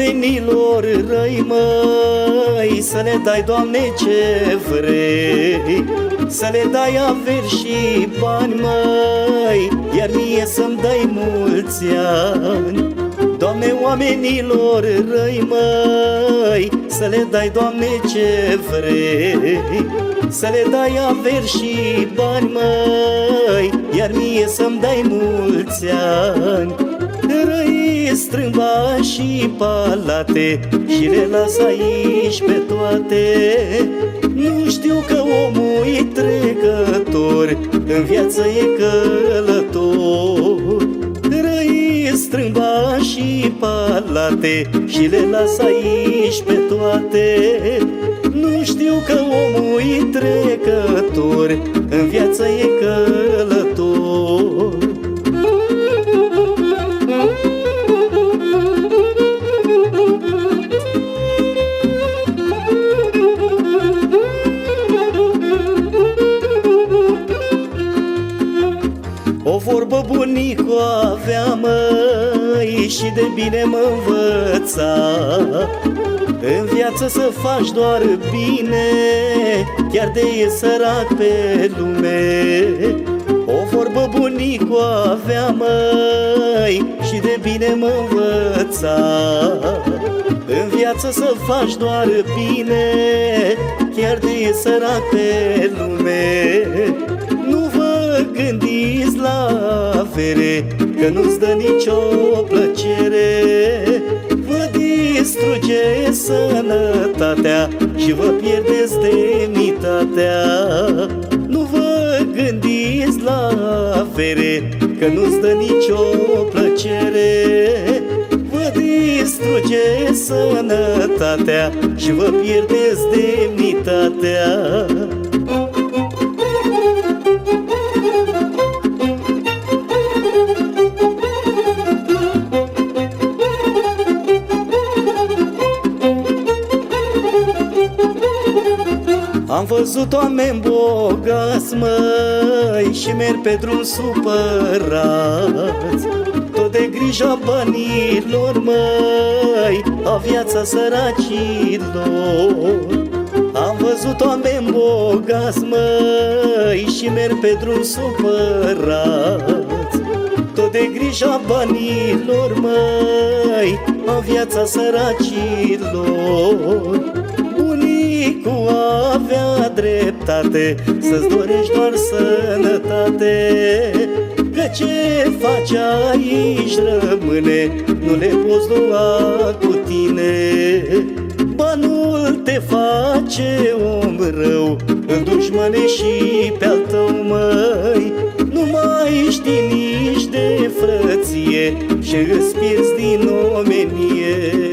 oamenilor răi, măi, să le dai, Doamne, ce vrei, să le dai averi și bani, măi, iar mie să-mi dai mulți ani. Doamne, oamenilor răi, măi, să le dai, Doamne, ce vrei, să le dai averi și bani, măi, iar mie să-mi dai mulți ani. Răi strâng bani și palate și le las aici pe toate. Nu știu că omul e trecător, în viață e călător. Răi strâng bani și palate și le las aici pe toate. Nu știu că omul e trecător, în viață e călător. O vorbă bunicu avea, măi, și de bine mă învăța: în viață să faci doar bine, chiar de e sărac pe lume. O vorbă bunicu avea, măi, și de bine mă învăța: în viață să faci doar bine, chiar de e sărac pe lume. Nu vă gândiți la avere, că nu-ți dă nicio plăcere. Vă distruge sănătatea și vă pierdeți demnitatea. Nu vă gândiți la avere, că nu-ți dă nicio plăcere. Vă distruge sănătatea și vă pierdeți demnitatea. Am văzut oameni bogați, măi, și merg pe drum supărați, tot de grija banilor, măi, a viața săracilor. Am văzut oameni bogați, măi, și merg pe drum supărați, tot de grija banilor, măi, a viața săracilor. Bunicul avea dreptate, să-ți dorești doar sănătate, că ce faci aici rămâne, nu le poți lua cu tine. Banul te face om rău, îl dușmănești și pe-al tău, măi. Nu mai știi nici de frăție și îți pierzi din omenie.